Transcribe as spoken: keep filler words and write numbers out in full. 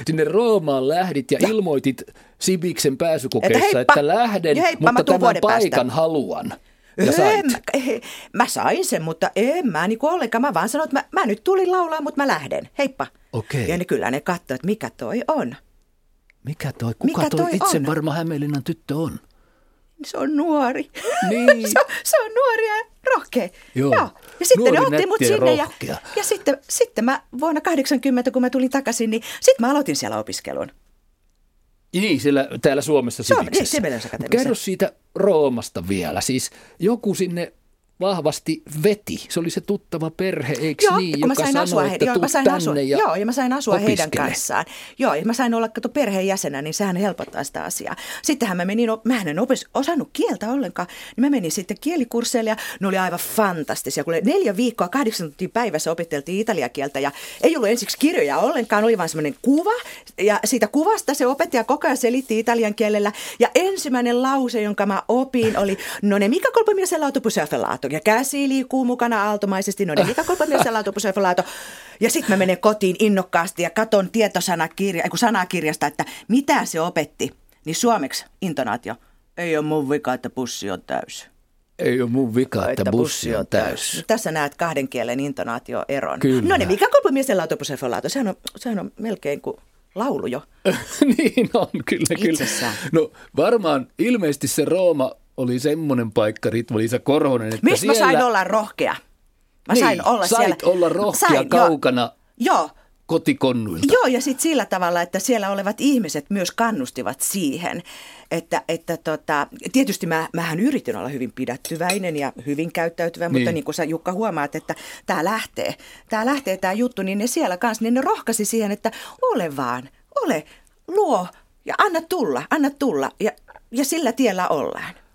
sinne Roomaan lähdit ja, ja. ilmoitit Sibiksen pääsykokeessa, että, heippa, että lähden, heippa, mutta tämän paikan päästä. haluan. Ja en, mä, mä sain sen, mutta en mä niin ollenkaan. Mä vaan sanoin, että mä, mä nyt tulin laulaa, mutta mä lähden. Heippa. Okei. Ja ne kyllä ne katsoi, että mikä toi on. Mikä toi? Kuka mikä toi, toi itse on? varma Hämeenlinnan tyttö on? Se on nuori. Niin. se, se on nuori ja rohkea. Joo. Joo. Ja sitten nuori, ne otti mut sinne. Ja, ja sitten, sitten mä vuonna kahdeksankymmentä, kun mä tulin takaisin, niin sitten mä aloitin siellä opiskelun. Niin, siellä, täällä Suomessa Sibiksessä. Niin, kerro siitä Roomasta vielä. Siis joku sinne vahvasti veti. Se oli se tuttava perhe, eikö joo, niin, joka sanoi, että joo, tuu sain tänne asua, ja Joo, ja mä sain asua opiskele. heidän kanssaan. Joo, ja mä sain olla kato perheenjäsenä, niin sehän helpottaa sitä asiaa. Sittenhän mä menin, mä en opis, osannut kieltä ollenkaan, niin mä menin sitten kielikursseille ja ne oli aivan fantastisia. Kun neljä viikkoa, kahdeksan tuntia päivässä opetteltiin italiakieltä ja ei ollut ensiksi kirjoja ollenkaan, oli vaan semmoinen kuva. Ja siitä kuvasta se opettaja koko ajan selitti italian kielellä. Ja ensimmäinen lause, jonka mä opin, oli no ne mikä kolme mies l'autobus è affollato. Ja käsi liikkuu mukana aaltomaisesti, no ne mikä kolme mies l'autobus è affollato. Ja sitten mä menen kotiin innokkaasti ja katon tietosanakirja, kun sanakirjasta, että mitä se opetti. Niin suomeksi intonaatio. Ei ole mun vika, että bussi on täysi. Ei ole mun vika, että, että bussi on täysi. No, tässä näet kahden kielen intonaatioeron. Kyllä. No ne mikä kolme mies l'autobus è affollato. Sehän on, sehän on melkein kuin laulu jo. Niin on, kyllä, kyllä. Itsessään. No varmaan ilmeisesti se Rooma oli semmoinen paikka, Ritva-Liisa Korhonen, että Missä siellä... mä sain olla rohkea? Mä niin, sain olla sait siellä. olla rohkea sain, kaukana joo. kotikonnuilta. Joo, ja sitten sillä tavalla, että siellä olevat ihmiset myös kannustivat siihen, että, että tota, tietysti mä, mähän yritin olla hyvin pidättyväinen ja hyvin käyttäytyvä, niin. Mutta niin kuin sä Jukka huomaat, että tämä lähtee, tämä lähtee tämä juttu, niin ne siellä kanssa, niin ne rohkasi siihen, että ole vaan, ole, luo ja anna tulla, anna tulla ja, ja sillä tiellä ollaan.